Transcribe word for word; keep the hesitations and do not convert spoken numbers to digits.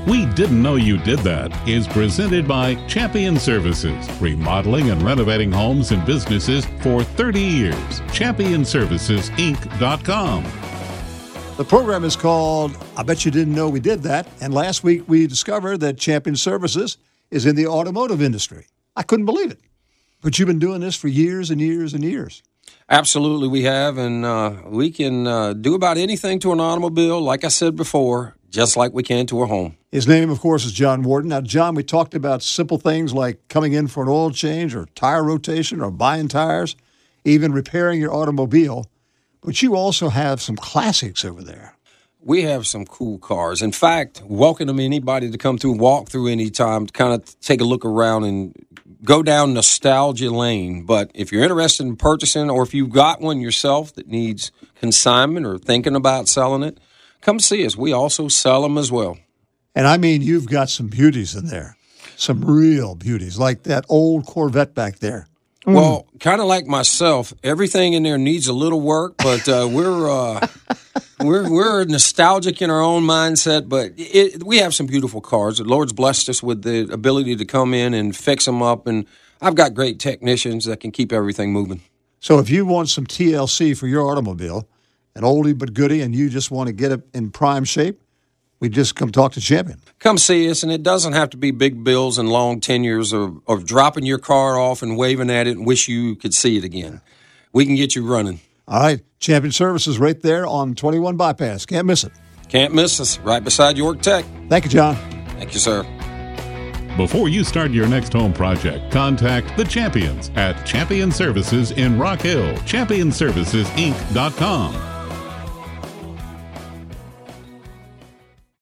We Didn't Know You Did That is presented by Champion Services, remodeling and renovating homes and businesses for thirty years. champion services inc dot com. The program is called I Bet You Didn't Know We Did That, and last week we discovered that Champion Services is in the automotive industry. I couldn't believe it. But you've been doing this for years and years and years. Absolutely, we have, and uh, we can uh, do about anything to an automobile, like I said before, just like we can to a home. His name, of course, is John Warden. Now, John, we talked about simple things like coming in for an oil change or tire rotation or buying tires, even repairing your automobile. But you also have some classics over there. We have some cool cars. In fact, welcome anybody to come through and walk through any time to kind of take a look around and go down nostalgia lane. But if you're interested in purchasing, or if you've got one yourself that needs consignment or thinking about selling it, come see us. We also sell them as well. And I mean, you've got some beauties in there, some real beauties, like that old Corvette back there. Mm. Well, kind of like myself, everything in there needs a little work, but uh, we're uh, we're we're nostalgic in our own mindset. But it, we have some beautiful cars. The Lord's blessed us with the ability to come in and fix them up, and I've got great technicians that can keep everything moving. So if you want some T L C for your automobile, an oldie but goodie, and you just want to get it in prime shape, we just come talk to Champion. Come see us, and it doesn't have to be big bills and long tenures of, of dropping your car off and waving at it and wish you could see it again. We can get you running. All right, Champion Services right there on twenty-one Bypass. Can't miss it. Can't miss us. Right beside York Tech. Thank you, John. Thank you, sir. Before you start your next home project, contact the Champions at Champion Services in Rock Hill. champion services inc dot com.